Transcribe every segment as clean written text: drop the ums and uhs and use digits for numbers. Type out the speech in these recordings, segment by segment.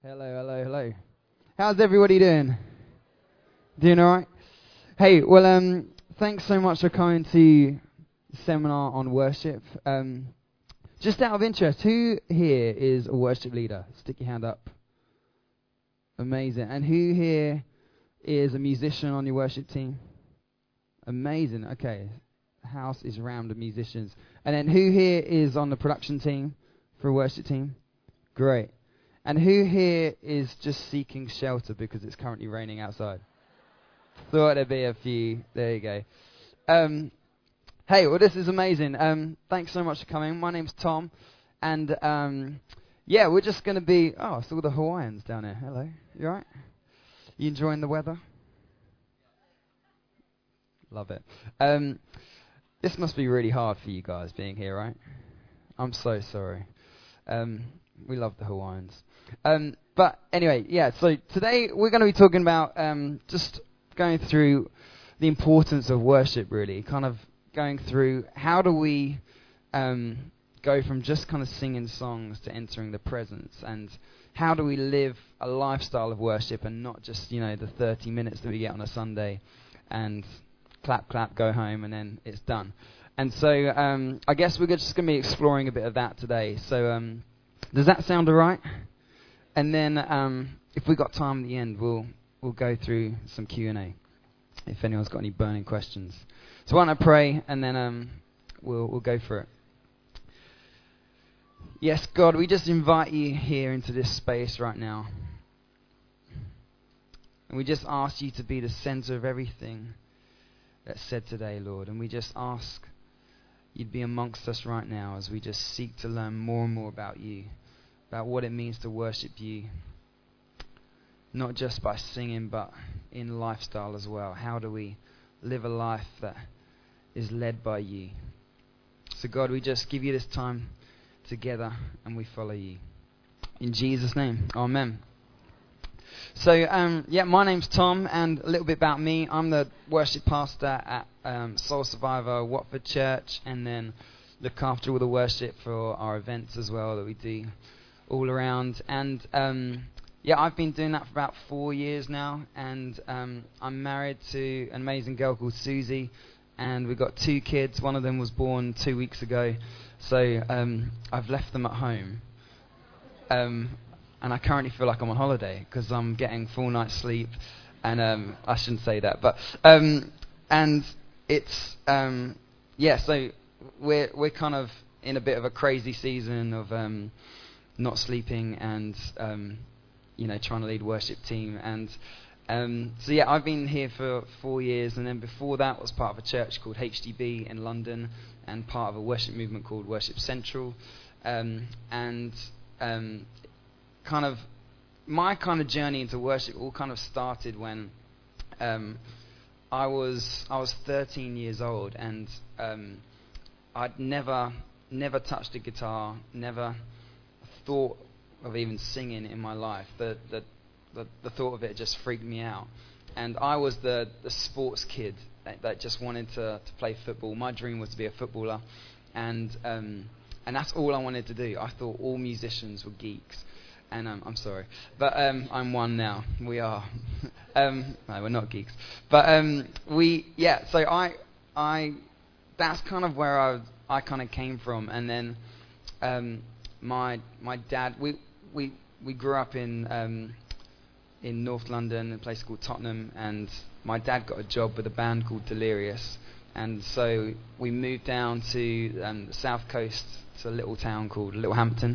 Hello, hello, hello. How's everybody doing? Doing all right? Hey, well, thanks so much for coming to the seminar on worship. Just out of interest, who here is a worship leader? Stick your hand up. Amazing. And who here is a musician on your worship team? Amazing. Okay. The house is rammed with musicians. And then who here is on the production team for a worship team? Great. And who here is just seeking shelter because it's currently raining outside? Thought there'd be a few. There you go. Hey, well, this is amazing. Thanks so much for coming. My name's Tom. And, yeah, we're just going to be... Oh, I saw the Hawaiians down there. Hello. You all right? You enjoying the weather? Love it. This must be really hard for you guys being here, right? I'm so sorry. We love the Hawaiians. But anyway, yeah, so today we're going to be talking about just going through the importance of worship, really. Kind of going through how do we go from just kind of singing songs to entering the presence, and how do we live a lifestyle of worship and not just, you know, the 30 minutes that we get on a Sunday and clap, clap, go home, and then it's done. And so I guess we're just going to be exploring a bit of that today. So does that sound all right? And then if we've got time at the end, we'll go through some Q&A if anyone's got any burning questions. So why don't I pray, and then we'll go for it. Yes, God, we just invite you here into this space right now. And we just ask you to be the center of everything that's said today, Lord. And we just ask you'd be amongst us right now as we just seek to learn more and more about you, about what it means to worship you, not just by singing, but in lifestyle as well. How do we live a life that is led by you? So God, we just give you this time together and we follow you. In Jesus' name, amen. So, yeah, my name's Tom, and a little bit about me. I'm the worship pastor at Soul Survivor Watford Church, and then look after all the worship for our events as well that we do all around. And yeah, I've been doing that for about 4 years now, and I'm married to an amazing girl called Susie, and we've got 2 kids. One of them was born 2 weeks ago, so I've left them at home. And I currently feel like I'm on holiday because I'm getting full night's sleep, and I shouldn't say that, but and it's yeah. So we're kind of in a bit of a crazy season of not sleeping and you know, trying to lead worship team, and so yeah, I've been here for 4 years, and then before that was part of a church called HDB in London, and part of a worship movement called Worship Central, and kind of my kind of journey into worship all kind of started when I was 13 years old, and I'd never touched a guitar, never thought of even singing in my life. The thought of it just freaked me out, and I was the sports kid that just wanted to play football. My dream was to be a footballer, and that's all I wanted to do. I thought all musicians were geeks. And I'm sorry, but I'm one now. We are. No, we're not geeks. But yeah. So I that's kind of where I kind of came from. And then my dad, we grew up in North London, a place called Tottenham, and my dad got a job with a band called Delirious, and so we moved down to the south coast to a little town called Littlehampton,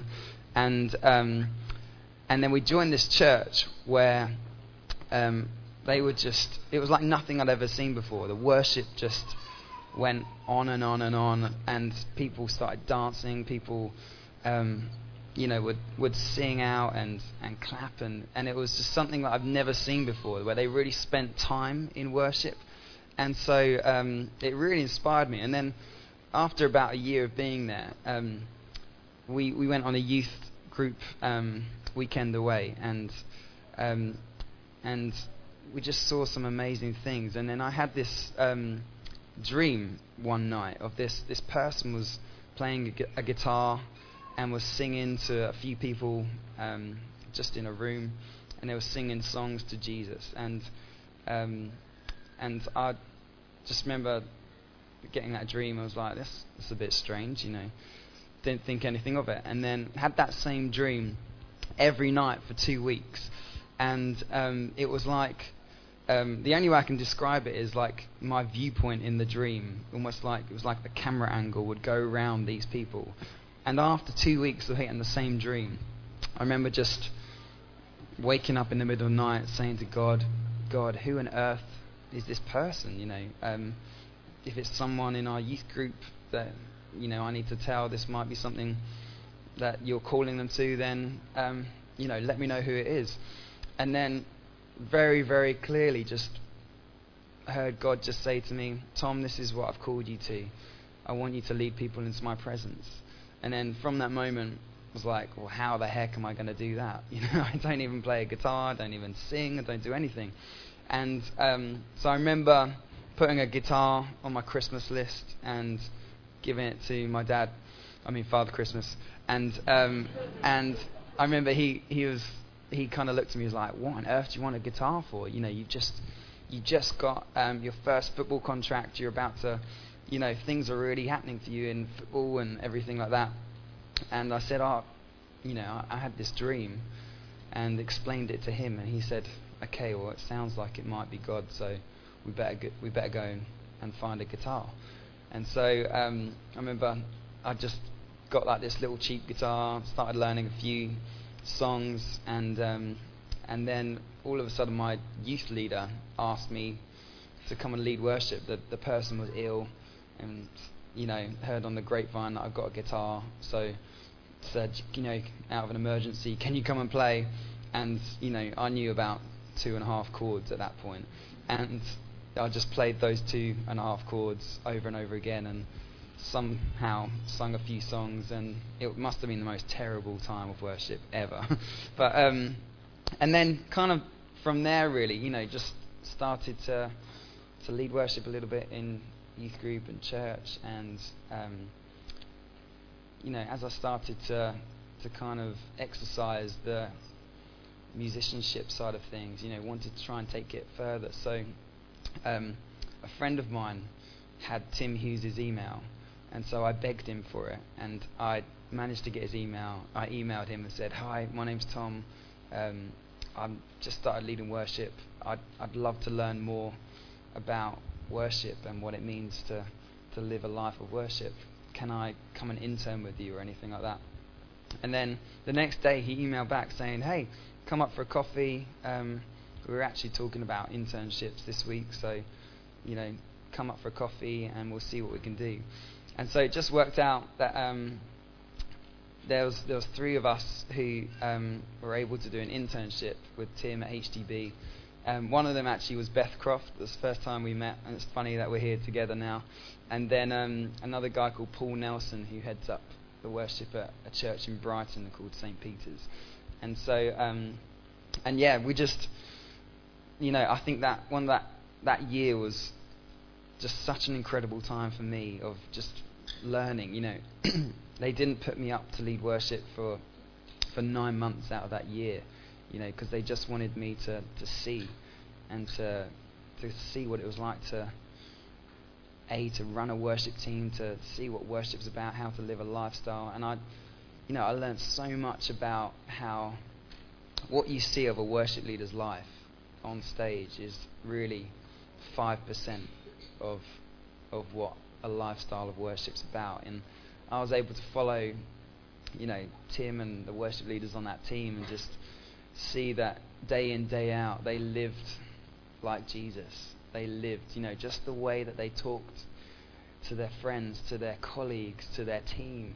and then we joined this church where they were just... It was like nothing I'd ever seen before. The worship just went on and on and on, and people started dancing. People, you know, would sing out and clap, and it was just something that I've never seen before, where they really spent time in worship. And so it really inspired me. And then after about a year of being there, we went on a youth group weekend away, and we just saw some amazing things. And then I had this dream one night of this person was playing a guitar and was singing to a few people just in a room, and they were singing songs to Jesus. And I just remember getting that dream. I was like, this is a bit strange, Didn't think anything of it. And then had that same dream every night for 2 weeks. And it was like, the only way I can describe it is like my viewpoint in the dream, almost like it was like the camera angle would go around these people. And after 2 weeks of hitting the same dream, I remember just waking up in the middle of the night saying to God, who on earth is this person? If it's someone in our youth group that I need to tell, this might be something that you're calling them to, then let me know who it is. And then very, very clearly just heard God just say to me, Tom, this is what I've called you to. I want you to lead people into my presence. And then from that moment, I was like, well, how the heck am I going to do that? I don't even play a guitar, I don't even sing, I don't do anything. And so I remember putting a guitar on my Christmas list and giving it to my dad, Father Christmas. And I remember he kind of looked at me, he was like, what on earth do you want a guitar for? You just got your first football contract, you're about to, things are really happening to you in football and everything like that. And I said, I had this dream, and explained it to him, and he said, okay, well, it sounds like it might be God, so we better go and find a guitar. And so I remember I just got like this little cheap guitar, started learning a few songs, and then all of a sudden my youth leader asked me to come and lead worship. The person was ill, and heard on the grapevine that I've got a guitar, so said, out of an emergency, can you come and play? And I knew about 2.5 chords at that point, and I just played those 2.5 chords over and over again, and somehow sung a few songs, and it must have been the most terrible time of worship ever. But and then kind of from there, really, just started to lead worship a little bit in youth group and church, and as I started to kind of exercise the musicianship side of things, wanted to try and take it further. So a friend of mine had Tim Hughes' email, and so I begged him for it, and I managed to get his email. I emailed him and said, hi, my name's Tom, I've just started leading worship. I'd love to learn more about worship and what it means to live a life of worship. Can I come and intern with you or anything like that? And then the next day he emailed back saying, hey, come up for a coffee. We were actually talking about internships this week, so come up for a coffee and we'll see what we can do. And so it just worked out that there was 3 of us who were able to do an internship with Tim at HTB. One of them actually was Beth Croft. It was the first time we met, and it's funny that we're here together now. And then another guy called Paul Nelson, who heads up the worship at a church in Brighton called St. Peter's. And so, we just, I think that that year was just such an incredible time for me of just learning. They didn't put me up to lead worship for 9 months out of that year, because they just wanted me to see and to see what it was like to run a worship team, to see what worship's about, how to live a lifestyle. And I learned so much about how what you see of a worship leader's life on stage is really 5% of what a lifestyle of worship's about. And I was able to follow, Tim and the worship leaders on that team, and just see that day in, day out, they lived like Jesus. They lived, just the way that they talked to their friends, to their colleagues, to their team.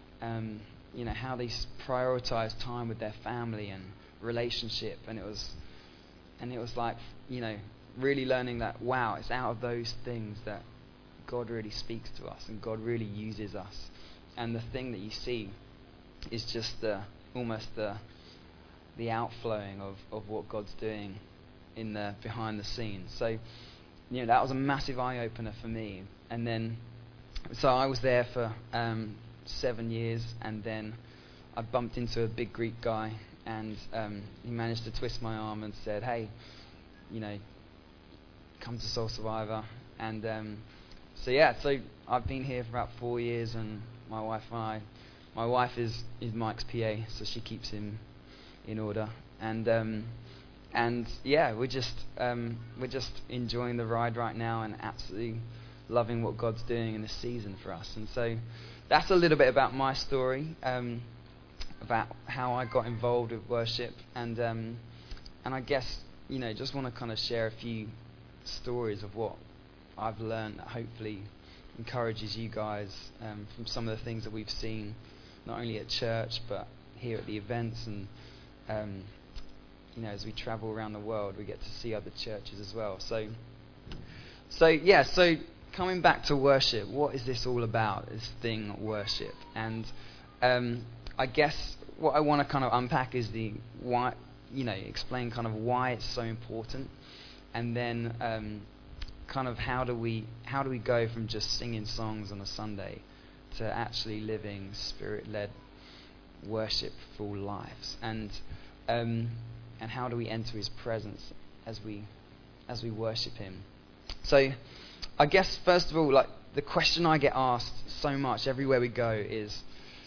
How they prioritized time with their family and relationship. And it was like, really learning that, wow, it's out of those things that God really speaks to us and God really uses us. And the thing that you see is just almost the outflowing of what God's doing in the behind the scenes. So, that was a massive eye-opener for me. And then, so I was there for 7 years, and then I bumped into a big Greek guy and he managed to twist my arm and said, "Hey, you know, come to Soul Survivor." And so I've been here for about 4 years, and my wife is Mike's PA, so she keeps him in order. And yeah, we're just enjoying the ride right now and absolutely loving what God's doing in this season for us. And so that's a little bit about my story, about how I got involved with worship, and I guess, you know, just want to kind of share a few stories of what I've learned that hopefully encourages you guys from some of the things that we've seen, not only at church but here at the events, and you know, as we travel around the world, we get to see other churches as well. So coming back to worship, what is this all about? This thing, worship, and I guess what I want to kind of unpack is the why, you know, explain kind of why it's so important, and then kind of how do we go from just singing songs on a Sunday to actually living Spirit-led, worshipful lives, and how do we enter His presence as we worship Him? So, I guess first of all, like, the question I get asked so much everywhere we go is,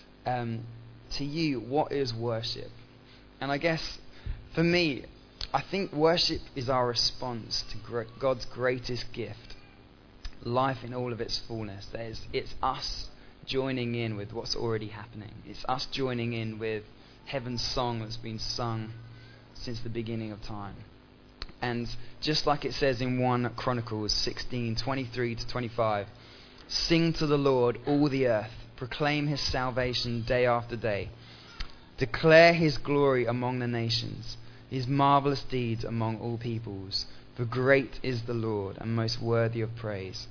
to you, what is worship? And I guess for me, I think worship is our response to God's greatest gift, life in all of its fullness. It's us joining in with what's already happening. It's us joining in with heaven's song that's been sung since the beginning of time. And just like it says in 1 Chronicles 16:23-25, "Sing to the Lord, all the earth. Proclaim His salvation day after day. Declare His glory among the nations, His marvelous deeds among all peoples. For great is the Lord and most worthy of praise."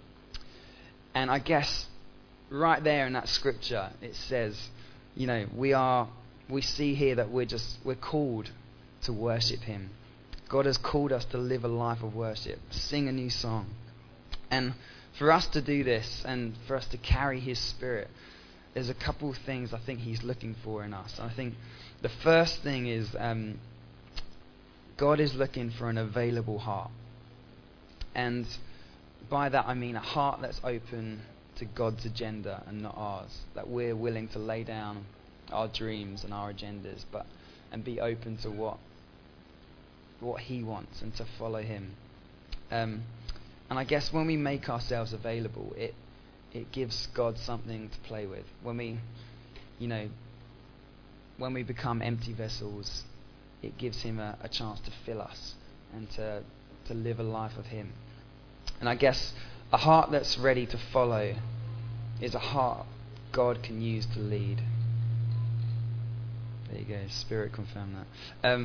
And I guess right there in that scripture, it says, you know, we see here that we're called to worship Him. God has called us to live a life of worship, sing a new song. And for us to do this and for us to carry His Spirit, there's a couple of things I think He's looking for in us. I think the first thing is God is looking for an available heart. And by that I mean a heart that's open to God's agenda and not ours. That we're willing to lay down our dreams and our agendas, and be open to what He wants and to follow Him. And I guess when we make ourselves available, it gives God something to play with. When we become empty vessels, it gives Him a chance to fill us and to live a life of Him. And I guess a heart that's ready to follow is a heart God can use to lead. There you go, Spirit confirm that.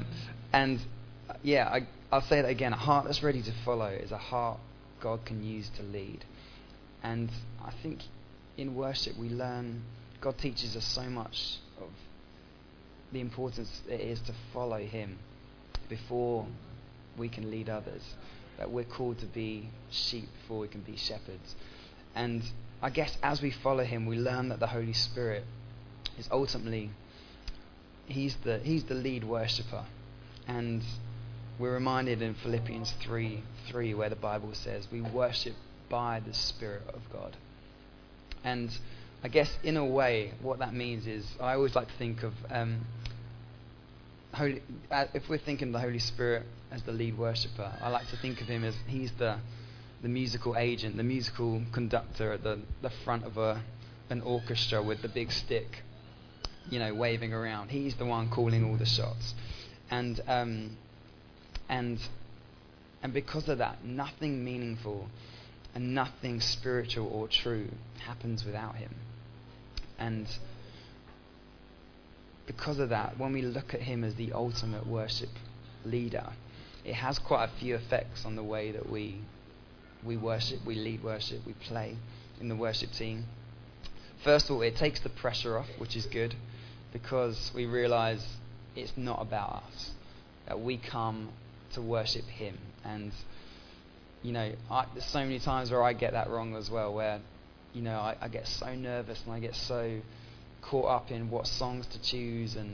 I'll say that again. A heart that's ready to follow is a heart God can use to lead. And I think in worship we learn, God teaches us so much of the importance it is to follow Him before we can lead others. That we're called to be sheep before we can be shepherds. And I guess as we follow Him, we learn that the Holy Spirit is ultimately, He's the lead worshipper. And we're reminded in Philippians 3:3 where the Bible says we worship by the Spirit of God. And I guess in a way what that means is, I always like to think of if we're thinking of the Holy Spirit as the lead worshipper, I like to think of Him as He's the musical agent, the musical conductor at the front of an orchestra with the big stick, you know, waving around. He's the one calling all the shots. And because of that, nothing meaningful and nothing spiritual or true happens without Him. And because of that, when we look at Him as the ultimate worship leader, it has quite a few effects on the way that we worship, we lead worship, we play in the worship team. First of all, it takes the pressure off, which is good, because we realise it's not about us, that we come to worship Him. And you know, there's so many times where I get that wrong as well, where, you know, I get so nervous and I get so caught up in what songs to choose and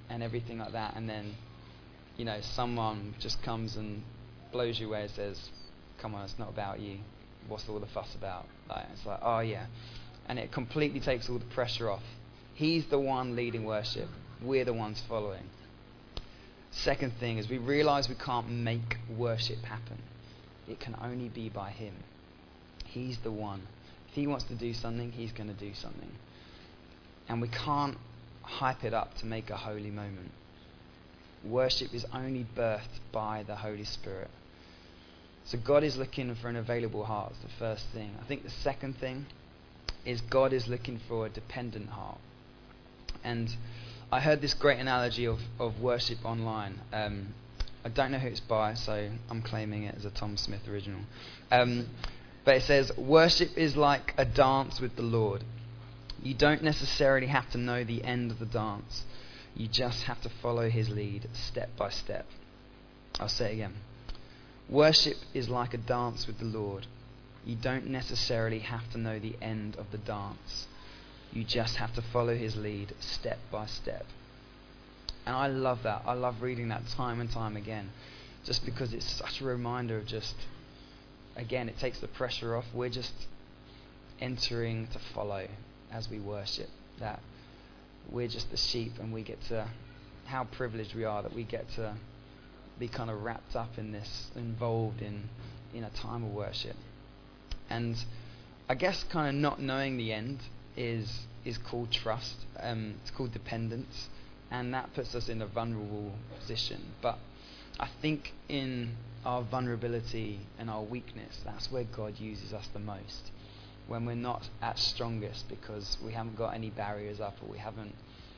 and everything like that, and then, someone just comes and blows you away and says, come on, it's not about you. What's all the fuss about? Like, it's like, oh yeah. And it completely takes all the pressure off. He's the one leading worship. We're the ones following. Second thing is we realize we can't make worship happen. It can only be by him. He's the one. If he wants to do something, he's going to do something. And we can't hype it up to make a holy moment. Worship is only birthed by the Holy Spirit. So God is looking for an available heart, is the first thing. I think the second thing is God is looking for a dependent heart. And I heard this great analogy of worship online. I don't know who it's by, so I'm claiming it as a Tom Smith original. But it says, worship is like a dance with the Lord. You don't necessarily have to know the end of the dance. You just have to follow his lead step by step. I'll say it again. Worship is like a dance with the Lord. You don't necessarily have to know the end of the dance. You just have to follow his lead step by step. And I love that. I love reading that time and time again. Just because it's such a reminder of just, again, it takes the pressure off. We're just entering to follow as we worship. That we're just the sheep, and we get to, how privileged we are that we get to be kind of wrapped up in this, involved in a time of worship. And I guess kind of not knowing the end is called trust. It's called dependence, and that puts us in a vulnerable position. But I think in our vulnerability and our weakness, that's where God uses us the most. When we're not at strongest because we haven't got any barriers up, or we haven't,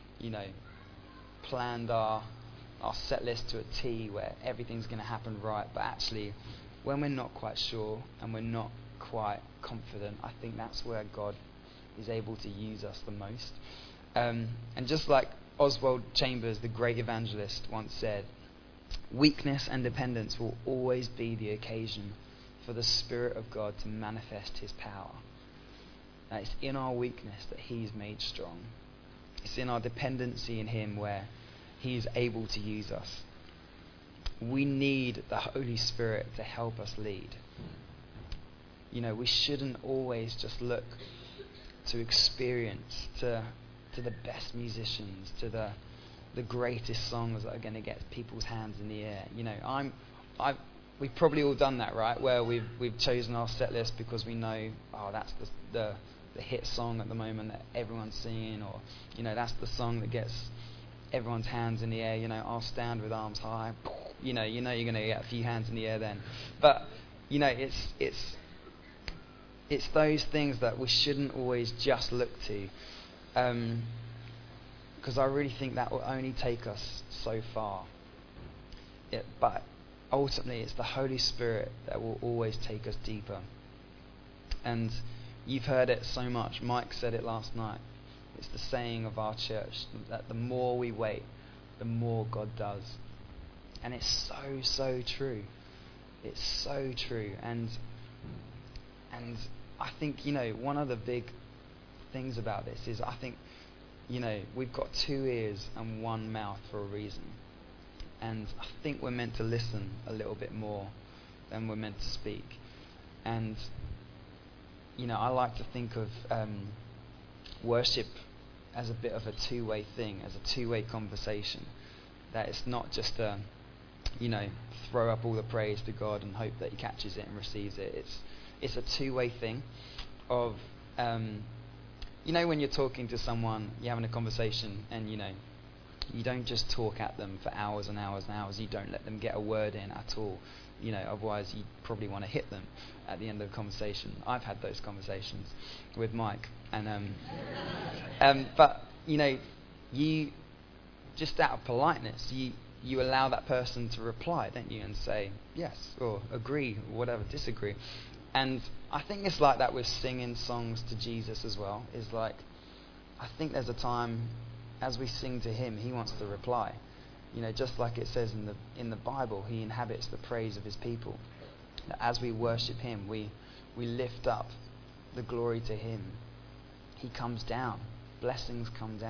planned our set list to a T where everything's going to happen right. But actually, when we're not quite sure and we're not quite confident, I think that's where God is able to use us the most. And just like Oswald Chambers, the great evangelist, once said, weakness and dependence will always be the occasion for the Spirit of God to manifest his power. Now, it's in our weakness that he's made strong. It's in our dependency in him where he's able to use us. We need the Holy Spirit to help us lead. We shouldn't always just look to experience, to the best musicians, to the greatest songs that are going to get people's hands in the air. We've probably all done that, right? Where we've chosen our set list because we know, that's the hit song at the moment that everyone's singing, or that's the song that gets everyone's hands in the air. I'll stand with arms high. You're going to get a few hands in the air then. But it's those things that we shouldn't always just look to, because I really think that will only take us so far. But ultimately, it's the Holy Spirit that will always take us deeper. And you've heard it so much. Mike said it last night. It's the saying of our church that the more we wait, the more God does. And it's so true. It's so true. And I think, one of the big things about this is I think, we've got 2 ears and 1 mouth for a reason. And I think we're meant to listen a little bit more than we're meant to speak. And, I like to think of worship as a bit of a two-way thing, as a two-way conversation. That it's not just a, throw up all the praise to God and hope that he catches it and receives it. It's a two-way thing of, when you're talking to someone, you're having a conversation, and you don't just talk at them for hours and hours and hours. You don't let them get a word in at all. Otherwise you probably want to hit them at the end of the conversation. I've had those conversations with Mike, and but you just out of politeness, you allow that person to reply, don't you, and say yes or agree or whatever, disagree. And I think it's like that with singing songs to Jesus as well. Is like, I think there's a time as we sing to him, he wants to reply. Just like it says in the Bible, he inhabits the praise of his people. That as we worship him, we lift up the glory to him. He comes down. Blessings come down.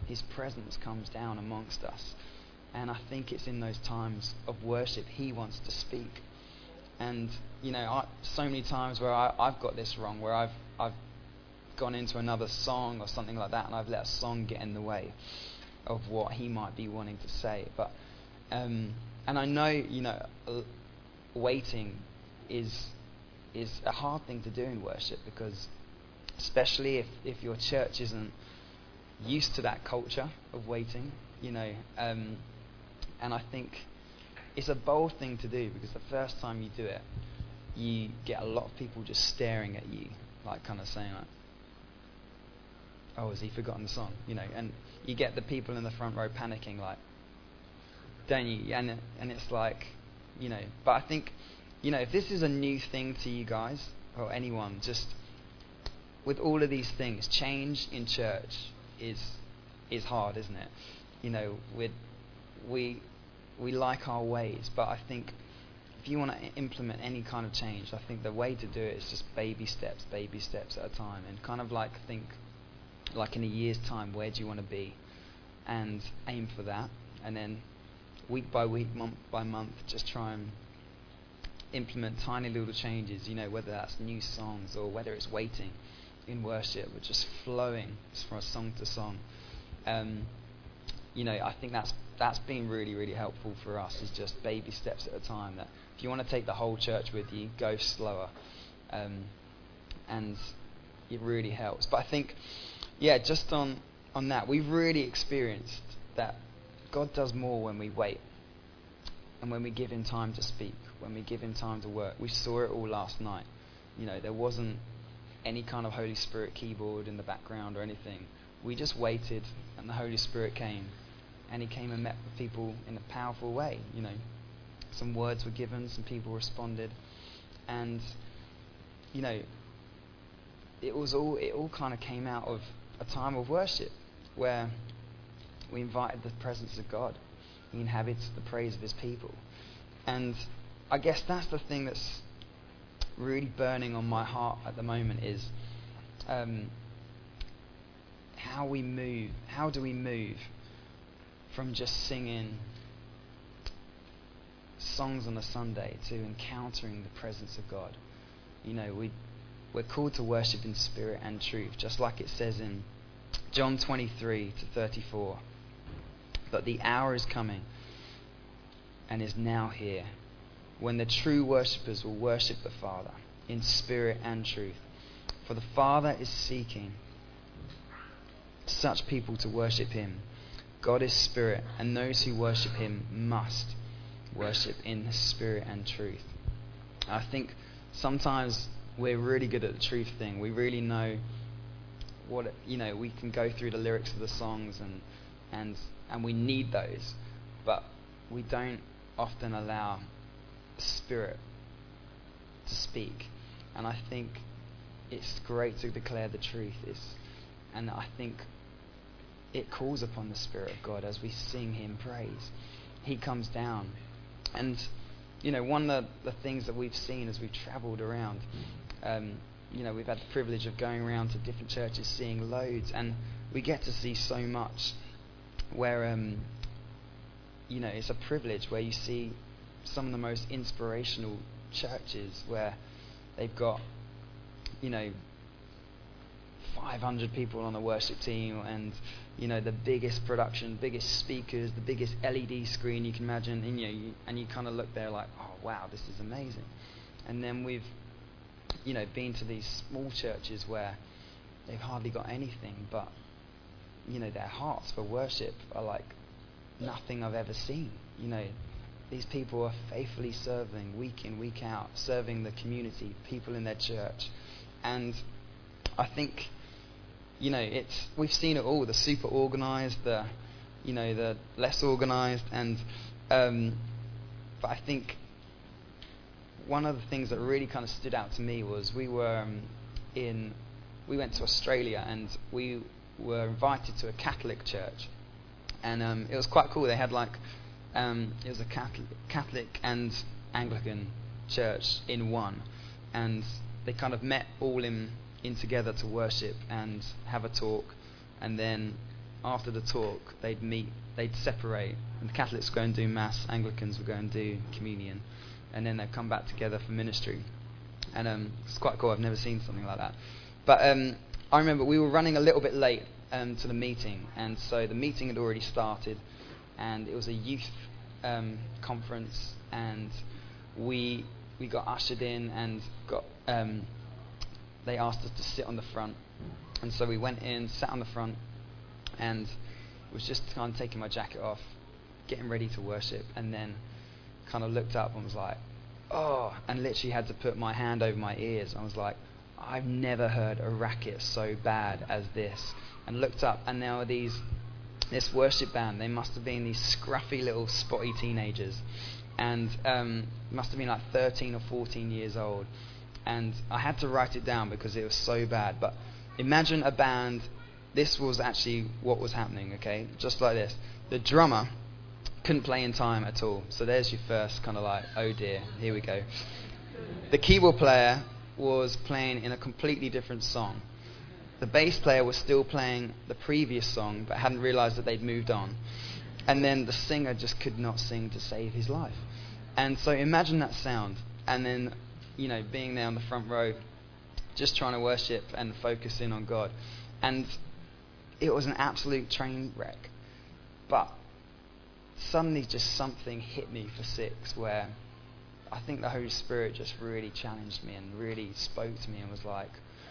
His presence comes down amongst us. And I think it's in those times of worship He wants to speak. And, so many times where I've got this wrong, where I've gone into another song or something like that, and I've let a song get in the way of what He might be wanting to say. But and I know, waiting is a hard thing to do in worship, because especially if your church isn't used to that culture of waiting, and I think it's a bold thing to do, because the first time you do it, you get a lot of people just staring at you, like kind of saying like, oh, has he forgotten the song? And you get the people in the front row panicking, like, don't you? And it's like, but I think, if this is a new thing to you guys, or anyone, just with all of these things, change in church is hard, isn't it? We like our ways, but I think if you want to implement any kind of change, I think the way to do it is just baby steps at a time, and kind of think like in a year's time, where do you want to be, and aim for that, and then week by week, month by month, just try and implement tiny little changes, whether that's new songs or whether it's waiting in worship or just flowing from song to song. I think that's been really, really helpful for us, is just baby steps at a time. That if you want to take the whole church with you, go slower, and it really helps. But I think, just on that, we've really experienced that God does more when we wait, and when we give Him time to speak, when we give Him time to work. We saw it all last night. There wasn't any kind of Holy Spirit keyboard in the background or anything. We just waited, and the Holy Spirit came, and He came and met with people in a powerful way. Some words were given, some people responded, and it all kind of came out of a time of worship where we invited the presence of God. He inhabits the praise of His people. And I guess that's the thing that's really burning on my heart at the moment, is how do we move from just singing songs on a Sunday to encountering the presence of God. We're called to worship in spirit and truth, just like it says in John 23-34. But the hour is coming, and is now here, when the true worshippers will worship the Father in spirit and truth. For the Father is seeking such people to worship Him. God is spirit, and those who worship Him must worship in spirit and truth. I think sometimes we're really good at the truth thing. We really know what we can go through the lyrics of the songs, and we need those, but we don't often allow Spirit to speak. And I think it's great to declare the truth, and I think it calls upon the Spirit of God as we sing Him praise. He comes down, and one of the things that we've seen as we've travelled around, we've had the privilege of going around to different churches, seeing loads, and we get to see so much where it's a privilege, where you see some of the most inspirational churches where they've got 500 people on the worship team, and the biggest production, biggest speakers, the biggest LED screen you can imagine, and you kind of look there like, oh wow, this is amazing. And then we've been to these small churches where they've hardly got anything, but their hearts for worship are like nothing I've ever seen. These people are faithfully serving week in, week out, serving the community, people in their church. And I think we've seen it all, the super organised, the less organised, and but I think one of the things that really kind of stood out to me was we went to Australia, and we were invited to a Catholic church, and it was quite cool. They had it was a Catholic and Anglican church in one, and they kind of met all in together to worship and have a talk, and then after the talk, they'd meet, they'd separate, and the Catholics would go and do Mass, Anglicans would go and do Communion, and then they'd come back together for ministry. And it's quite cool. I've never seen something like that. But I remember we were running a little bit late to the meeting, and so the meeting had already started, and it was a youth conference, and we got ushered in and got they asked us to sit on the front, and so we went in, sat on the front, and was just kind of taking my jacket off, getting ready to worship, and then kind of looked up and was like, oh, and literally had to put my hand over my ears. I was like, I've never heard a racket so bad as this. And looked up, and there were this worship band. They must have been these scruffy little spotty teenagers, and must have been like 13 or 14 years old. And I had to write it down because it was so bad. But imagine a band. This was actually what was happening, okay? Just like this. The drummer couldn't play in time at all. So there's your first kind of like, oh dear, here we go. The keyboard player was playing in a completely different song. The bass player was still playing the previous song, but hadn't realized that they'd moved on. And then the singer just could not sing to save his life. And so imagine that sound. And then, you know, being there on the front row, just trying to worship and focus in on God. And it was an absolute train wreck. But suddenly just something hit me for 6, where I think the Holy Spirit just really challenged me and really spoke to me and was like,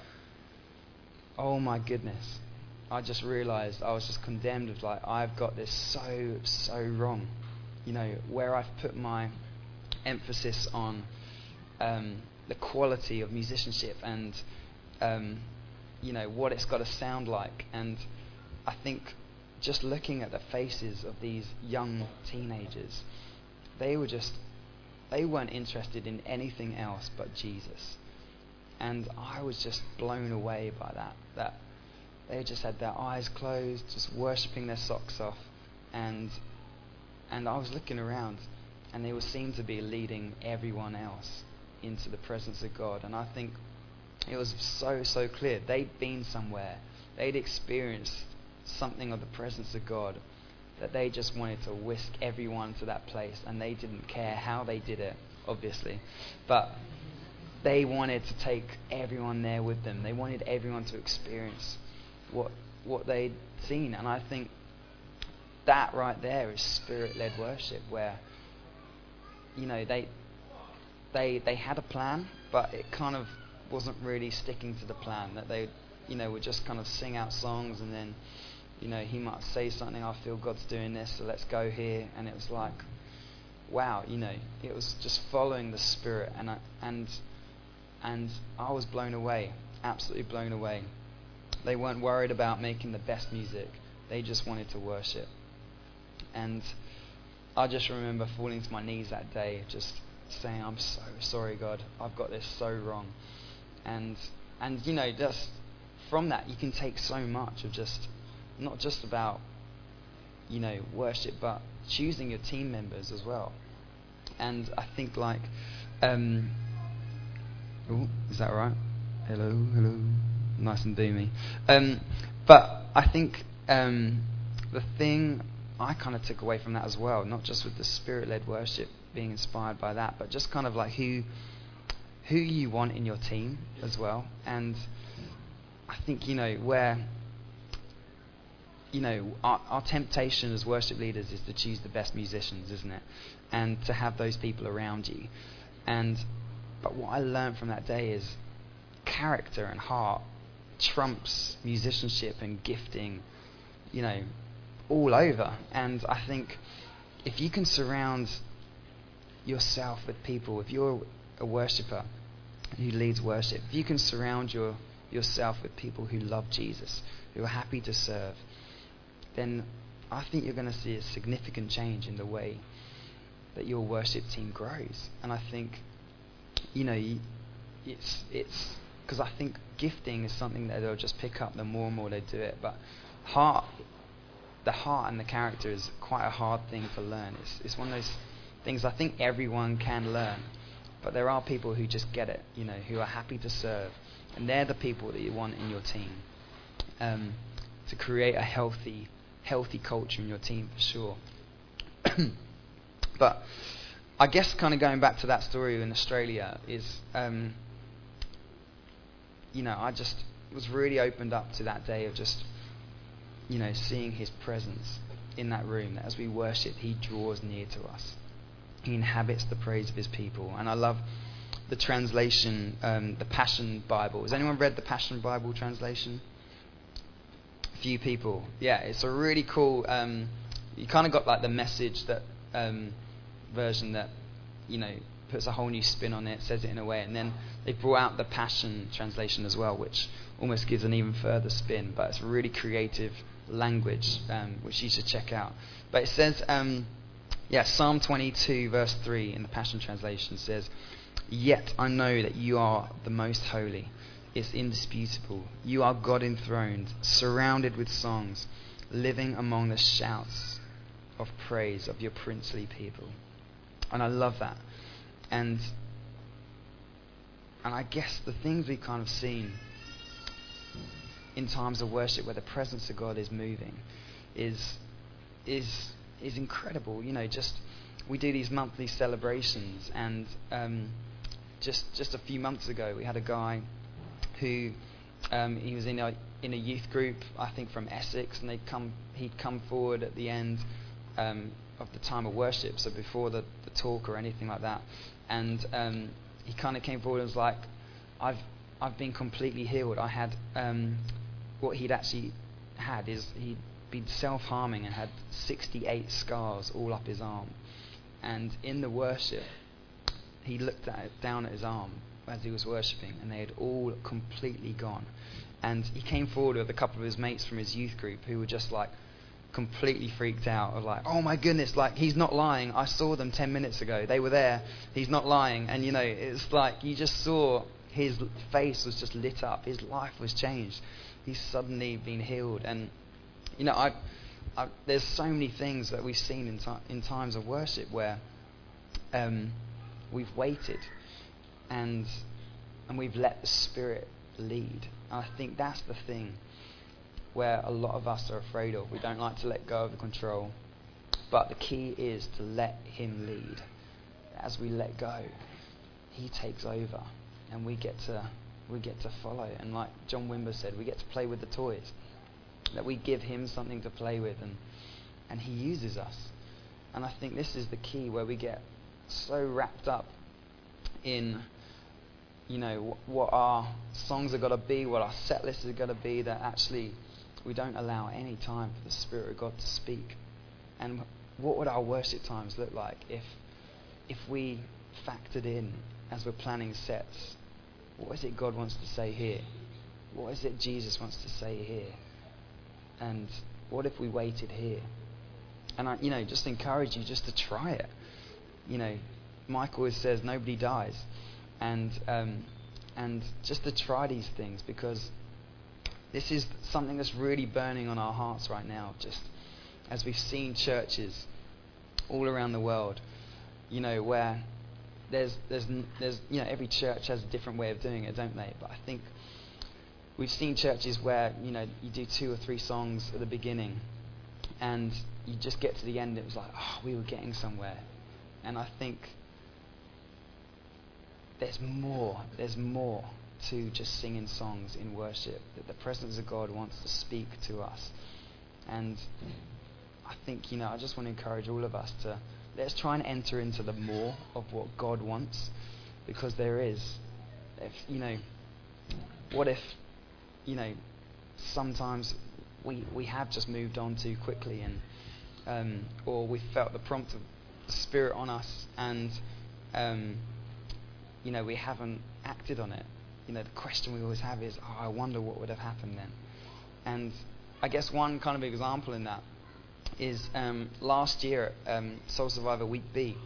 oh my goodness. I just realized I was just condemned of like, I've got this so wrong. You know, where I've put my emphasis on the quality of musicianship and, you know, what it's got to sound like. And I think just looking at the faces of these young teenagers, they weren't interested in anything else but Jesus. And I was just blown away by that they just had their eyes closed, just worshipping their socks off, and I was looking around, and they seemed to be leading everyone else into the presence of God. And I think it was so clear. They'd been somewhere, they'd experienced something of the presence of God, that they just wanted to whisk everyone to that place, and they didn't care how they did it, obviously, but they wanted to take everyone there with them. They wanted everyone to experience what they'd seen. And I think that right there is Spirit-led worship, where, you know, they had a plan, but it kind of wasn't really sticking to the plan. That they, you know, would just kind of sing out songs, and then, you know, he might say something, I feel God's doing this, so let's go here. And it was like, wow, you know, it was just following the Spirit, and I was blown away, absolutely blown away. They weren't worried about making the best music. They just wanted to worship. And I just remember falling to my knees that day, just saying, I'm so sorry, God. I've got this so wrong. And you know, just from that, you can take so much of just, not just about, you know, worship, but choosing your team members as well. And I think like, is that right? Hello. Nice and doomy. But I think the thing I kind of took away from that as well, not just with the Spirit-led worship, being inspired by that, but just kind of like who you want in your team as well. And I think, you know, where, you know, our temptation as worship leaders is to choose the best musicians, isn't it? And to have those people around you. But what I learned from that day is character and heart trumps musicianship and gifting, you know, all over. And I think if you can surround yourself with people, if you're a worshipper who leads worship, if you can surround yourself with people who love Jesus, who are happy to serve, then I think you're going to see a significant change in the way that your worship team grows. And I think, you know, it's because I think gifting is something that they'll just pick up the more and more they do it. But the heart and the character is quite a hard thing to learn. It's one of those things I think everyone can learn, but there are people who just get it, you know, who are happy to serve, and they're the people that you want in your team, to create a healthy healthy culture in your team for sure. But I guess kind of going back to that story in Australia is, I just was really opened up to that day of just, seeing his presence in that room. That as we worship, he draws near to us. He inhabits the praise of his people. And I love the translation, the Passion Bible. Has anyone read the Passion Bible translation? A few people. Yeah, it's a really cool, you kind of got like the Message that version that, puts a whole new spin on it, says it in a way. And then they brought out the Passion translation as well, which almost gives an even further spin. But it's a really creative language, which you should check out. But it says, Psalm 22 verse 3 in the Passion translation says, "Yet I know that you are the most holy. It's indisputable. You are God enthroned, surrounded with songs, living among the shouts of praise of your princely people." And I love that. And I guess the things we've kind of seen in times of worship where the presence of God is moving is incredible. Just we do these monthly celebrations, and just a few months ago we had a guy who he was in a youth group, I think from Essex, and he'd come forward at the end of the time of worship, so before the talk or anything like that, and he kind of came forward and was like, I've been completely healed. I had what he'd actually had is he'd been self-harming and had 68 scars all up his arm, and in the worship he looked down at his arm as he was worshipping, and they had all completely gone. And he came forward with a couple of his mates from his youth group who were just like completely freaked out, of like, oh my goodness, like he's not lying, I saw them 10 minutes ago, they were there, he's not lying. And it's like you just saw his face was just lit up, his life was changed, he's suddenly been healed. And there's so many things that we've seen in times of worship where we've waited and we've let the Spirit lead. And I think that's the thing where a lot of us are afraid of. We don't like to let go of the control, but the key is to let him lead. As we let go, he takes over, and we get to follow. And like John Wimber said, we get to play with the toys. That we give him something to play with, and he uses us. And I think this is the key, where we get so wrapped up in what our songs are got to be, what our set list is going to be, that actually we don't allow any time for the Spirit of God to speak. And what would our worship times look like if we factored in, as we're planning sets, what is it God wants to say here? What is it Jesus wants to say here? And what if we waited here? And I just encourage you just to try it. Mike always says nobody dies, and just to try these things, because this is something that's really burning on our hearts right now. Just as we've seen churches all around the world, where there's every church has a different way of doing it, don't they? But I think we've seen churches where you do 2 or 3 songs at the beginning, and you just get to the end. It was like, oh, we were getting somewhere. And I think there's more to just singing songs in worship, that the presence of God wants to speak to us. And I think, I just want to encourage all of us to, let's try and enter into the more of what God wants, because there is. What if, sometimes we have just moved on too quickly, and or we felt the prompt of the Spirit on us, and we haven't acted on it. The question we always have is, I wonder what would have happened then. And I guess one kind of example in that is last year at Soul Survivor Week B,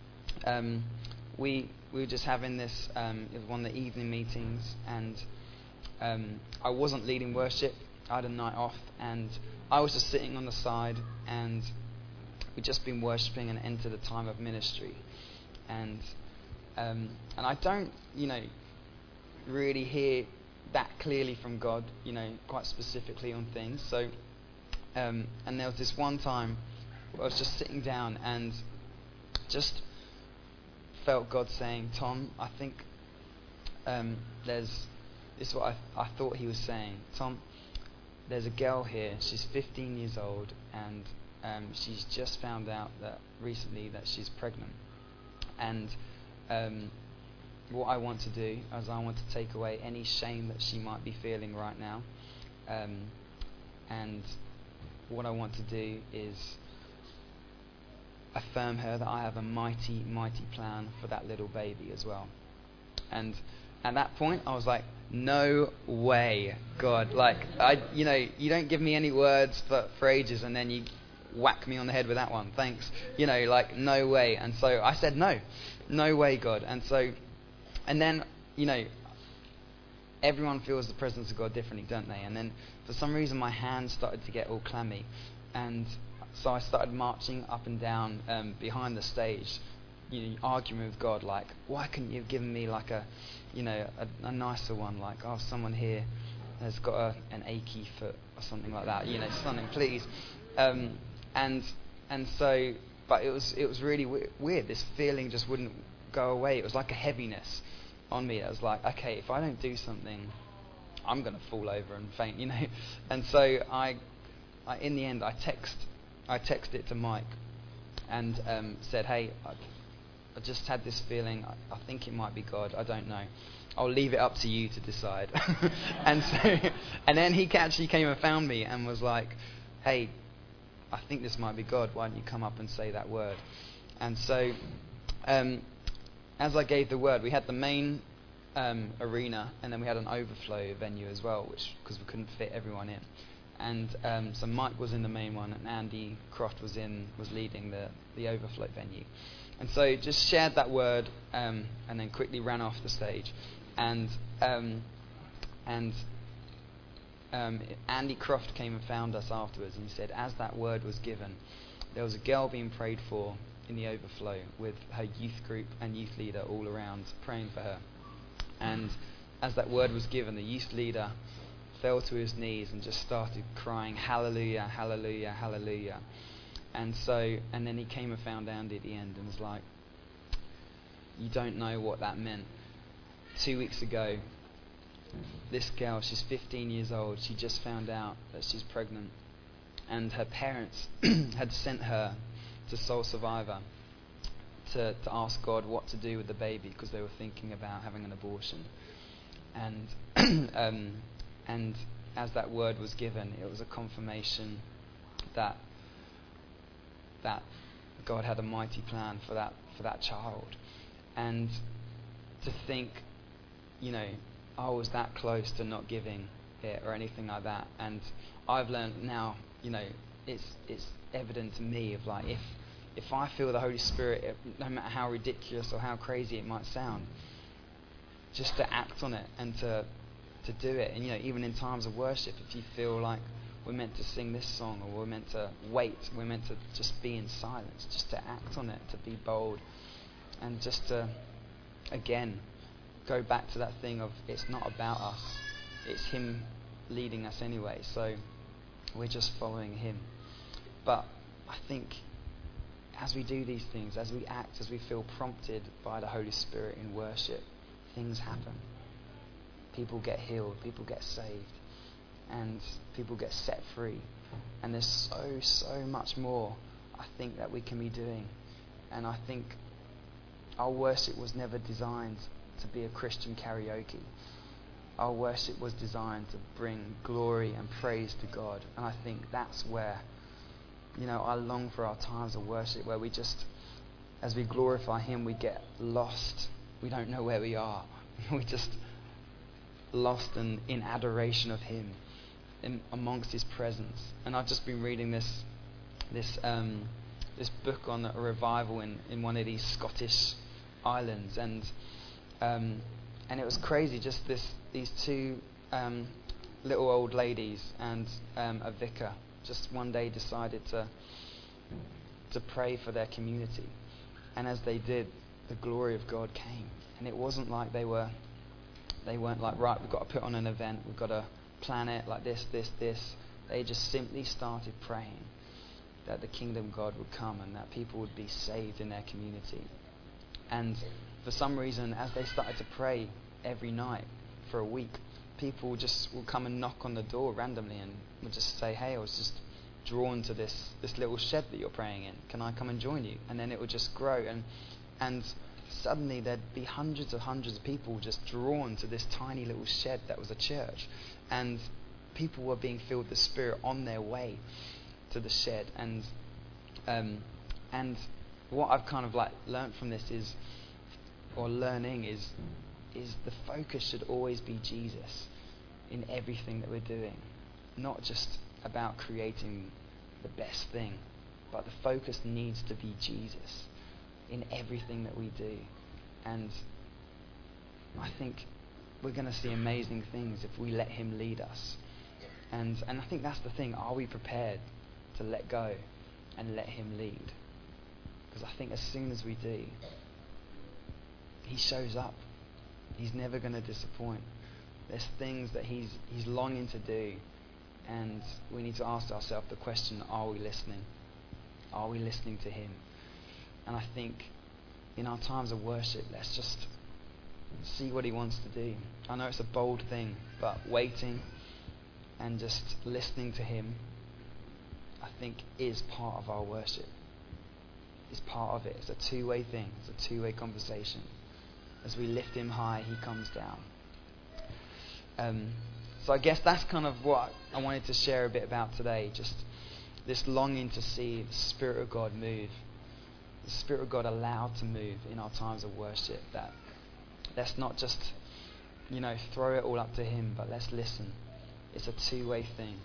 we were just having this, it was one of the evening meetings, and I wasn't leading worship. I had a night off, and I was just sitting on the side, and we'd just been worshipping and entered a time of ministry. And I don't, really hear that clearly from God, quite specifically on things. So And there was this one time where I was just sitting down and just felt God saying, Tom, I think this is what I thought he was saying. Tom, there's a girl here, she's 15 years old, and she's just found out that recently that she's pregnant. And what I want to do is I want to take away any shame that she might be feeling right now. And what I want to do is affirm her that I have a mighty, mighty plan for that little baby as well. And at that point, I was like, no way, God. Like, you don't give me any words for ages, and then you whack me on the head with that one. Thanks. Like, no way. And so I said, no way, God. And then, everyone feels the presence of God differently, don't they? And then, for some reason, my hands started to get all clammy. And so I started marching up and down behind the stage, arguing with God, like, why couldn't you have given me like a nicer one, like, oh, someone here has got an achy foot or something like that, something, please. And so, but it was really weird. This feeling just wouldn't go away. It was like a heaviness on me. I was like, okay, if I don't do something, I'm going to fall over and faint, And so I in the end, I texted to Mike and said, hey, I just had this feeling. I think it might be God. I don't know. I'll leave it up to you to decide. and then he actually came and found me and was like, hey, I think this might be God. Why don't you come up and say that word? And so as I gave the word, we had the main arena, and then we had an overflow venue as well, because we couldn't fit everyone in. And so Mike was in the main one, and Andy Croft was leading the overflow venue. And so just shared that word, and then quickly ran off the stage. And Andy Croft came and found us afterwards, and he said, as that word was given, there was a girl being prayed for in the overflow with her youth group and youth leader all around praying for her. And as that word was given, the youth leader fell to his knees and just started crying, hallelujah, hallelujah, hallelujah. And then he came and found Andy at the end and was like, you don't know what that meant. 2 weeks ago, this girl, she's 15 years old, she just found out that she's pregnant, and her parents had sent her to Soul Survivor to ask God what to do with the baby, because they were thinking about having an abortion. And as that word was given, it was a confirmation that God had a mighty plan for that child. And to think, I was that close to not giving it or anything like that. And I've learned now, it's evident to me of like, if I feel the Holy Spirit, no matter how ridiculous or how crazy it might sound, just to act on it and to do it. And even in times of worship, if you feel like we're meant to sing this song, or we're meant to wait, we're meant to just be in silence, just to act on it, to be bold, and just to, again, go back to that thing of it's not about us, it's Him leading us anyway, so we're just following Him. But I think as we do these things, as we act, as we feel prompted by the Holy Spirit in worship, things happen. People get healed, people get saved, and people get set free. And there's so much more, I think, that we can be doing. And I think our worship was never designed to be a Christian karaoke. Our worship was designed to bring glory and praise to God. And I think that's where, I long for our times of worship where we just, as we glorify Him, we get lost. We don't know where we are. We just lost in adoration of Him, amongst His presence. And I've just been reading this book on a revival in one of these Scottish islands, and it was crazy. Just these two little old ladies and a vicar just one day decided to pray for their community, and as they did, the glory of God came. And it wasn't like they weren't like, right, we've got to put on an event, we've got to plan it like this. they just simply started praying that the kingdom of God would come and that people would be saved in their community. And for some reason, as they started to pray every night for a week, people just will come and knock on the door randomly and would just say, "Hey, I was just drawn to this little shed that you're praying in. Can I come and join you?" And then it would just grow, and suddenly there'd be hundreds of people just drawn to this tiny little shed that was a church, and people were being filled with the Spirit on their way to the shed. And what I've kind of like learnt from this is the focus should always be Jesus in everything that we're doing, not just about creating the best thing, but the focus needs to be Jesus in everything that we do. And I think we're going to see amazing things if we let him lead us. And I think that's the thing. Are we prepared to let go and let him lead? Because I think as soon as we do, he shows up. He's never going to disappoint. There's things that he's longing to do, and we need to ask ourselves the question, are we listening? Are we listening to him? And I think in our times of worship, let's just see what he wants to do. I know it's a bold thing, but waiting and just listening to him, I think, is part of our worship. It's part of it. It's a two-way thing. It's a two-way conversation. As we lift him high, he comes down. So I guess that's kind of what I wanted to share a bit about today. Just this longing to see the Spirit of God move. The Spirit of God allowed to move in our times of worship. That let's not just, throw it all up to him, but let's listen. It's a two-way thing.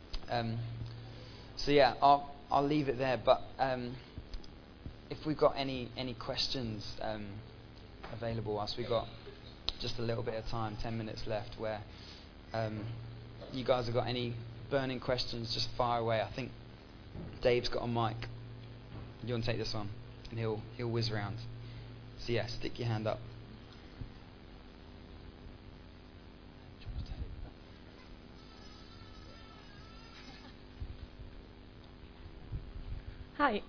So yeah, I'll leave it there. But if we've got any questions available, whilst we've got just a little bit of time, 10 minutes left, where you guys have got any burning questions, just fire away. I think Dave's got a mic. You want to take this one? And he'll whiz around. So yeah, stick your hand up. Hi.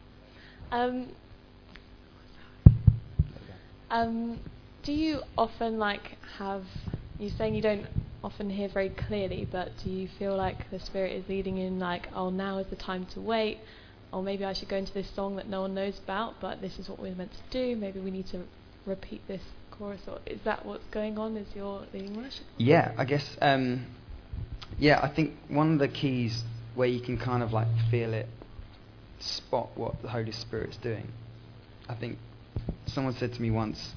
Do you often have, you're saying you don't often hear very clearly, but do you feel like the Spirit is leading in oh, now is the time to wait, or maybe I should go into this song that no one knows about, but this is what we're meant to do, maybe we need to repeat this chorus, or is that what's going on as you're leading worship? Yeah, I guess, I think one of the keys where you can kind of feel it, spot what the Holy Spirit's doing. I think someone said to me once,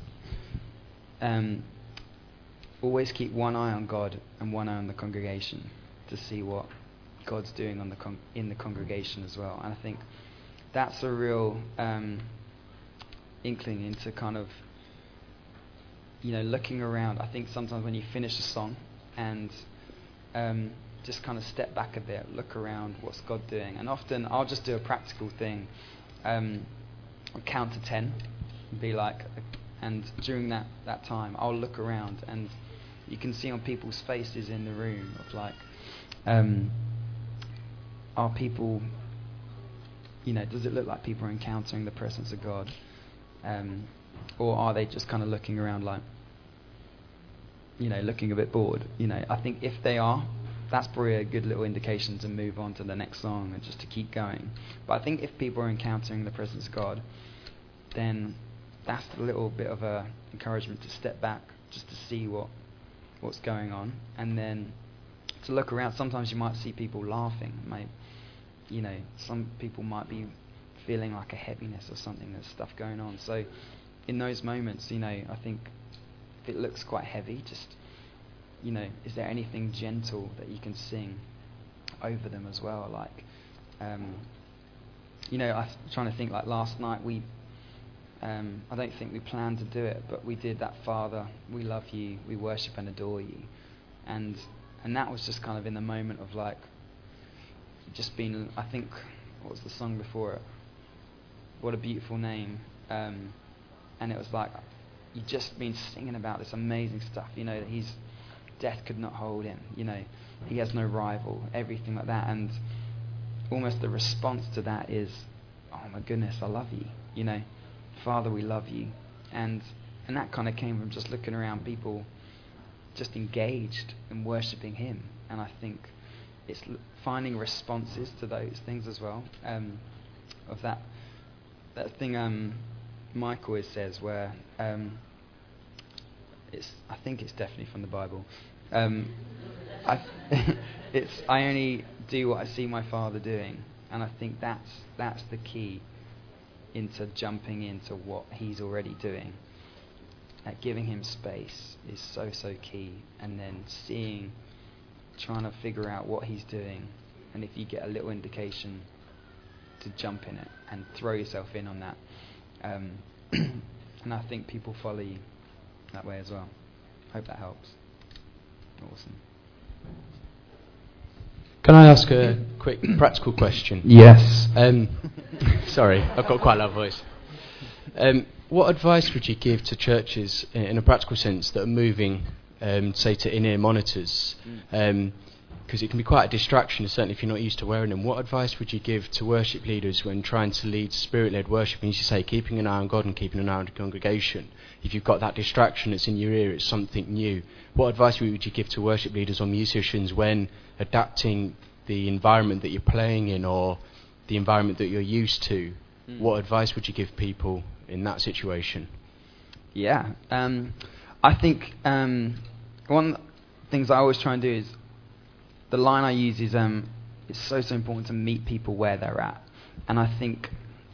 always keep one eye on God and one eye on the congregation to see what God's doing in the congregation as well. And I think that's a real inkling into kind of, looking around. I think sometimes when you finish a song and just kind of step back a bit, look around, what's God doing? And often I'll just do a practical thing. I'll count to 10 and be and during that time I'll look around, and you can see on people's faces in the room of are people, does it look like people are encountering the presence of God? Or are they just kind of looking around looking a bit bored? I think if they are, that's probably a good little indication to move on to the next song and just to keep going. But I think if people are encountering the presence of God, then that's a little bit of a encouragement to step back just to see what's going on, and then to look around. Sometimes you might see people laughing. Some people might be feeling like a heaviness or something. There's stuff going on. So in those moments, I think if it looks quite heavy, just is there anything gentle that you can sing over them as well? I'm trying to think. Last night we, I don't think we planned to do it, but we did that. Father, we love you, we worship and adore you, and that was just kind of in the moment of just being. I think what was the song before it? What a Beautiful Name, and it was you've just been singing about this amazing stuff. That death could not hold him. He has no rival, everything like that. And almost the response to that is, oh my goodness, I love you. You know, Father, we love you. And that kind of came from just looking around, people just engaged in worshipping him. And I think it's finding responses to those things as well. Of that thing Mike always says, where I think it's definitely from the Bible. I only do what I see my Father doing, and I think that's the key into jumping into what he's already doing. Giving him space is so key, and then trying to figure out what he's doing, and if you get a little indication, to jump in it and throw yourself in on that. And I think people follow you that way as well. Hope that helps. Awesome. Can I ask a quick practical question? Yes. Sorry, I've got quite a loud voice. What advice would you give to churches in a practical sense that are moving, say, to in-ear monitors? Because it can be quite a distraction, certainly if you're not used to wearing them. What advice would you give to worship leaders when trying to lead spirit-led worship? And you say, keeping an eye on God and keeping an eye on the congregation. If you've got that distraction that's in your ear, it's something new. What advice would you give to worship leaders or musicians when adapting the environment that you're playing in or the environment that you're used to? What advice would you give people in that situation? Yeah. I think one of the things I always try and do is, the line I use is, it's so important to meet people where they're at. And I think,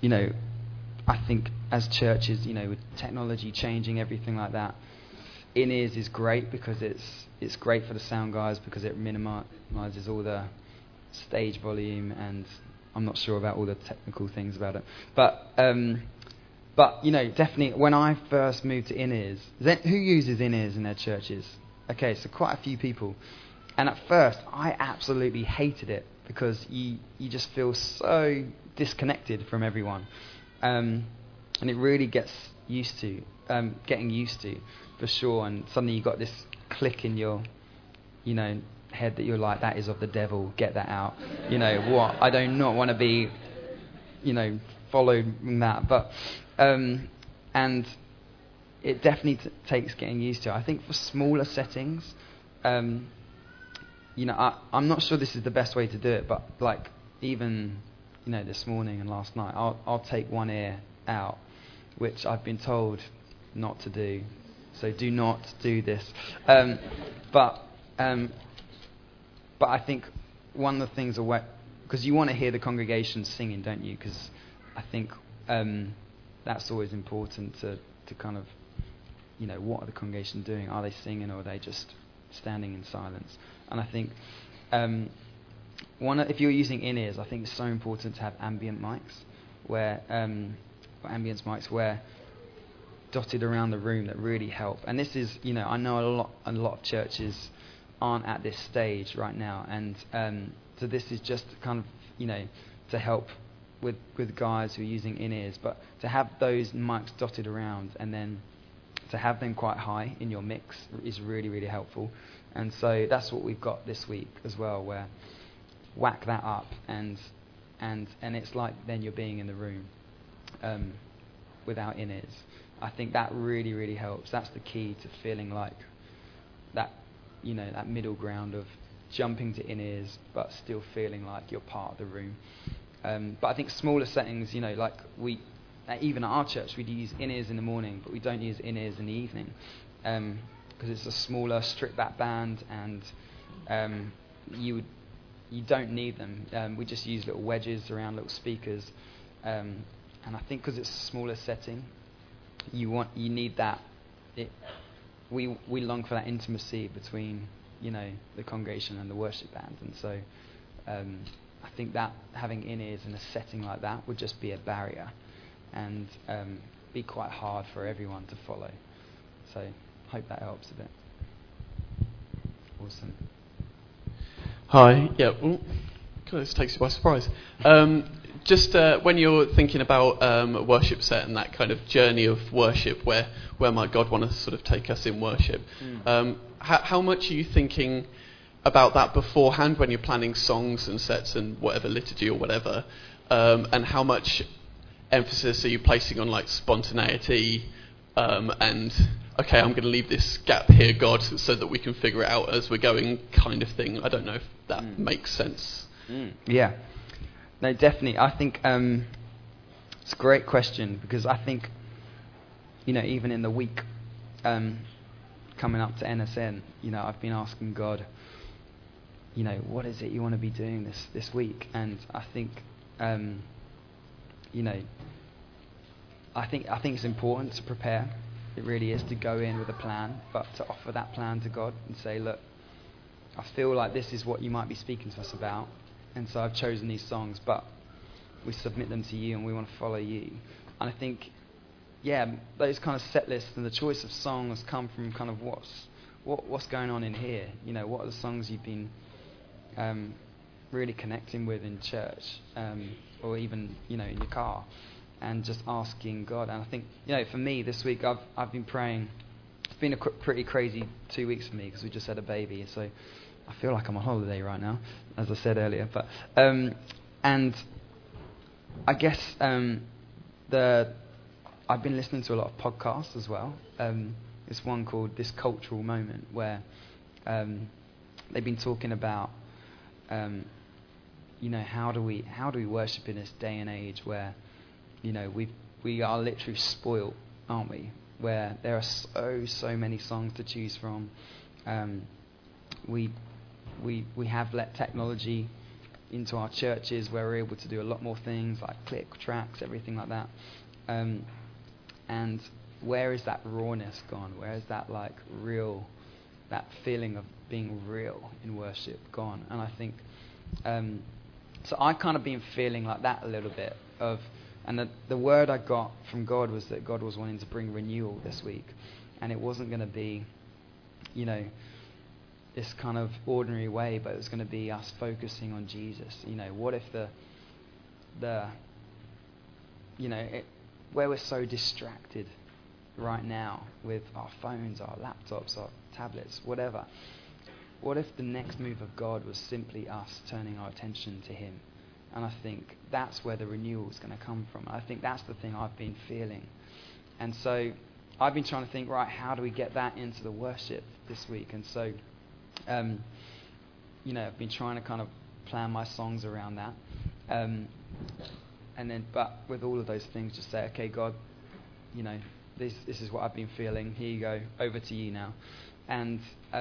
as churches, with technology changing, everything like that, in-ears is great because it's great for the sound guys because it minimises all the stage volume, and I'm not sure about all the technical things about it. But definitely when I first moved to in-ears, who uses in-ears in their churches? Okay, so quite a few people. And at first, I absolutely hated it because you just feel so disconnected from everyone. And it really gets getting used to, for sure. And suddenly you got this click in your, head that you're like, that is of the devil, get that out. What? I do not want to be, following that. But, and it definitely takes getting used to. I think for smaller settings, I'm not sure this is the best way to do it, but even this morning and last night, I'll take one ear out, which I've been told not to do. So do not do this. But I think one of the things because you want to hear the congregation singing, don't you? Because I think that's always important to kind of what are the congregation doing? Are they singing or are they just standing in silence? And I think if you're using in-ears, I think it's so important to have ambient mics, where dotted around the room that really help. And this is, I know a lot of churches aren't at this stage right now, and so this is just kind of to help with guys who are using in-ears, but to have those mics dotted around and then to have them quite high in your mix is really, really helpful. And so that's what we've got this week as well, where whack that up and it's like then you're being in the room without in-ears. I think that really, really helps. That's the key to feeling like that, that middle ground of jumping to in-ears but still feeling like you're part of the room. But I think smaller settings, even at our church, we'd use in-ears in the morning, but we don't use in-ears in the evening. Because it's a smaller, stripped-back band, and you don't need them. We just use little wedges around little speakers, and I think because it's a smaller setting, you need that. We long for that intimacy between the congregation and the worship band, and so I think that having in-ears in a setting like that would just be a barrier, and be quite hard for everyone to follow. So. Hope that helps a bit. Awesome. Hi. Yeah. God, this takes you by surprise. Just when you're thinking about a worship set and that kind of journey of worship, where might God want to sort of take us in worship? How much are you thinking about that beforehand when you're planning songs and sets and whatever, liturgy or whatever, and how much emphasis are you placing on like spontaneity and okay, I'm going to leave this gap here, God, so that we can figure it out as we're going, kind of thing. I don't know if that makes sense. Yeah, no, definitely. I think it's a great question, because I think, even in the week coming up to NSN, I've been asking God, what is it you want to be doing this week? And I think, I think it's important to prepare. It really is, to go in with a plan, but to offer that plan to God and say, look, I feel like this is what you might be speaking to us about, and so I've chosen these songs, but we submit them to you and we want to follow you. And I think, those kind of set lists and the choice of songs come from kind of what's going on in here. What are the songs you've been really connecting with in church, or even in your car, and just asking God. And I think for me this week I've been praying. It's been a pretty crazy 2 weeks for me, because we just had a baby, so I feel like I'm on holiday right now, as I said earlier. But and I guess I've been listening to a lot of podcasts as well. There's one called This Cultural Moment, where they've been talking about how do we worship in this day and age where we are literally spoilt, aren't we? Where there are so many songs to choose from. We have let technology into our churches, where we're able to do a lot more things like click tracks, everything like that. And where is that rawness gone? Where is that that feeling of being real in worship gone? And I think so I kind of been feeling like that a little bit and the word I got from God was that God was wanting to bring renewal this week, and it wasn't going to be this kind of ordinary way, but it was going to be us focusing on Jesus. What if where we're so distracted right now with our phones, our laptops, our tablets, whatever, what if the next move of God was simply us turning our attention to Him? And I think that's where the renewal is going to come from. I think that's the thing I've been feeling. And so I've been trying to think, right, how do we get that into the worship this week? And so, I've been trying to kind of plan my songs around that. But with all of those things, just say, okay, God, this is what I've been feeling. Here you go, over to you now. And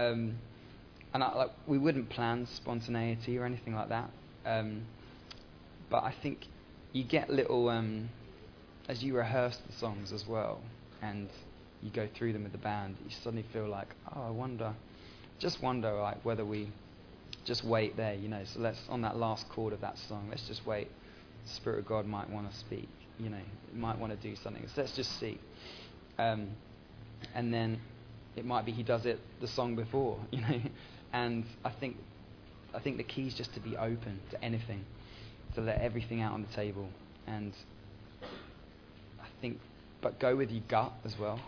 we wouldn't plan spontaneity or anything like that. But I think you get little, as you rehearse the songs as well, and you go through them with the band, you suddenly feel like, I wonder like whether we just wait there, So let's, on that last chord of that song, let's just wait. The Spirit of God might want to speak, might want to do something. So let's just see. And then it might be He does it the song before, And I think the key is just to be open to anything, to let everything out on the table. And but go with your gut as well.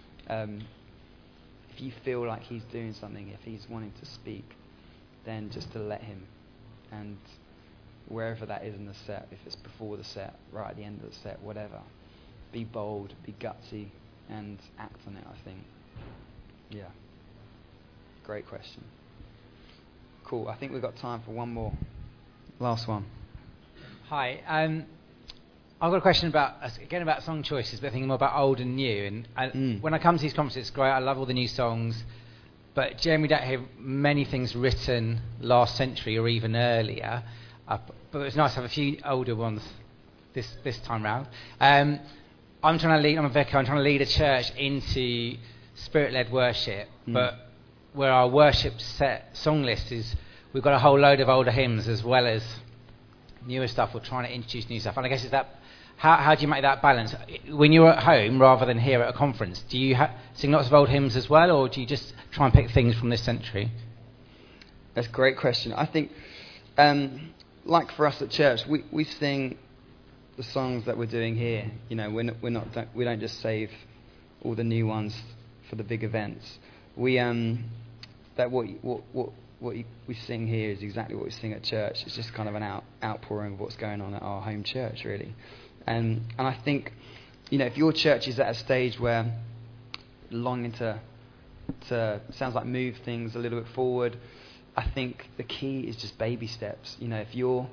If you feel like He's doing something, if He's wanting to speak, then just to let Him. And wherever that is in the set, if it's before the set, right at the end of the set, whatever, be bold, be gutsy, and act on it, I think. Yeah. Great question. Cool. I think we've got time for one more. Last one. Hi. I've got a question about song choices, but thinking more about old and new. And when I come to these conferences, it's great. I love all the new songs, but generally don't hear many things written last century or even earlier. But it's nice to have a few older ones this time round. I'm a vicar. I'm trying to lead a church into Spirit-led worship, but where our worship song list is, we've got a whole load of older hymns as well as newer stuff. We're trying to introduce new stuff, and I guess how do you make that balance when you're at home rather than here at a conference? Do you sing lots of old hymns as well, or do you just try and pick things from this century? That's a great question. I think, like for us at church, we sing the songs that we're doing here. We don't just save all the new ones for the big events. We what we sing here is exactly what we sing at church. It's just kind of an outpouring of what's going on at our home church, really. And I think, if your church is at a stage where longing to sounds like move things a little bit forward, I think the key is just baby steps. If you're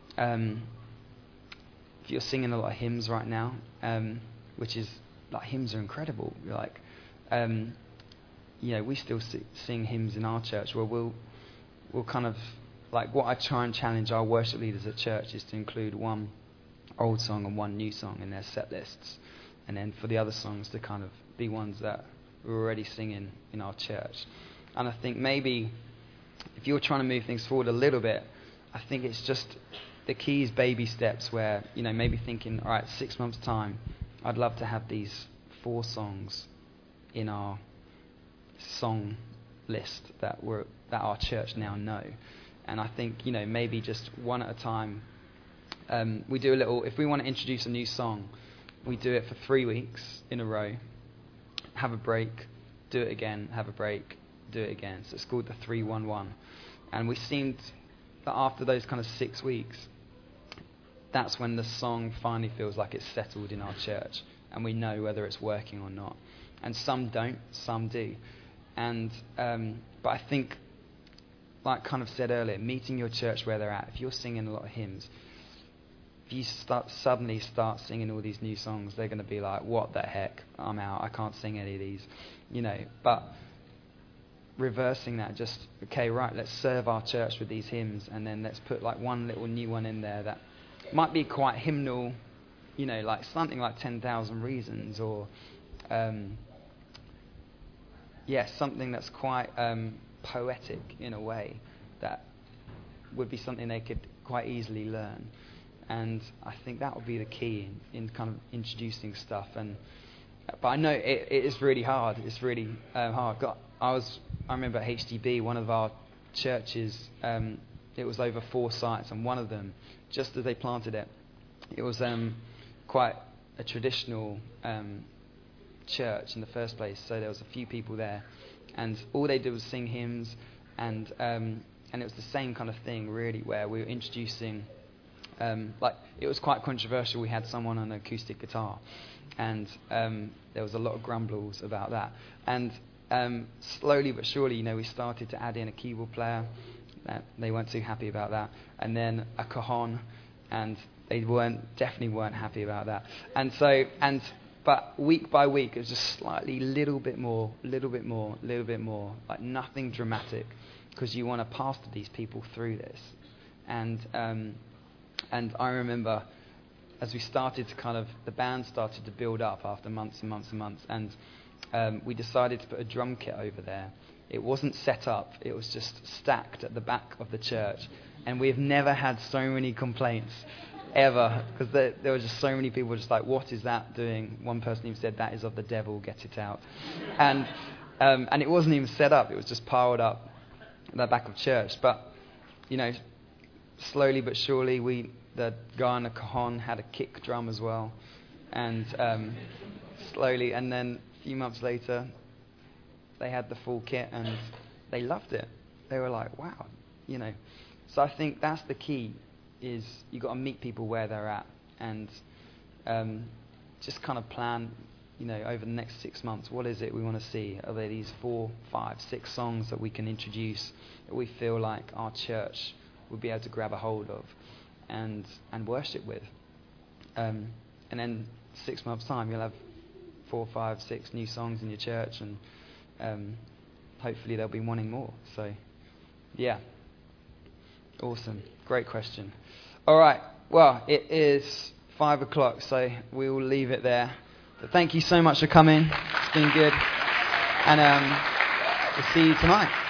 singing a lot of hymns right now, which is like, hymns are incredible. You're like, we still sing hymns in our church where we'll kind of, like, what I try and challenge our worship leaders at church is to include one old song and one new song in their set lists, and then for the other songs to kind of be ones that we're already singing in our church. And I think maybe if you're trying to move things forward a little bit, I think it's just the key is baby steps where, maybe thinking, all right, 6 months' time, I'd love to have these 4 songs in our song list that our church now know. And I think, maybe just one at a time. We do a little, if we want to introduce a new song, we do it for 3 weeks in a row, have a break, do it again, have a break, do it again. So it's called the 3-1-1. And we seemed that after those kind of 6 weeks, that's when the song finally feels like it's settled in our church, and we know whether it's working or not. And some don't, some do. And but I think, like kind of said earlier, meeting your church where they're at. If you're singing a lot of hymns, if you suddenly start singing all these new songs, they're going to be like, what the heck? I'm out. I can't sing any of these. But reversing that, just, okay, right, let's serve our church with these hymns, and then let's put like one little new one in there that might be quite hymnal, like something like 10,000 Reasons, or something that's quite poetic in a way, that would be something they could quite easily learn. And I think that would be the key in kind of introducing stuff. But I know it is really hard. It's really hard. I remember at HDB, one of our churches, it was over 4 sites, and one of them, just as they planted it, it was quite a traditional church in the first place. So there was a few people there, and all they did was sing hymns, and it was the same kind of thing, really, where we were introducing. It was quite controversial. We had someone on an acoustic guitar, and there was a lot of grumbles about that. And slowly but surely, we started to add in a keyboard player. They weren't too happy about that. And then a cajon, and they definitely weren't happy about that. But week by week, it was just slightly, little bit more, like nothing dramatic, because you want to pastor these people through this. And I remember, as we started to the band started to build up after months and months and months, and we decided to put a drum kit over there. It wasn't set up, it was just stacked at the back of the church. And we've never had so many complaints, ever, because there were just so many people just like, what is that doing? One person even said, that is of the devil, get it out. And it wasn't even set up, it was just piled up at the back of church. But, slowly but surely, the guy on the cajon had a kick drum as well, and slowly, and then a few months later, they had the full kit, and they loved it. They were like, wow, So I think that's the key: is you got to meet people where they're at, and just kind of plan, over the next 6 months, what is it we want to see? Are there these 4, 5, 6 songs that we can introduce that we feel like our church would be able to grab a hold of and worship with? And then 6 months' time, you'll have 4, 5, 6 new songs in your church, and hopefully they'll be wanting more. So, yeah. Awesome. Great question. All right. Well, it is 5 o'clock, so we will leave it there. But thank you so much for coming. It's been good. And we'll see you tonight.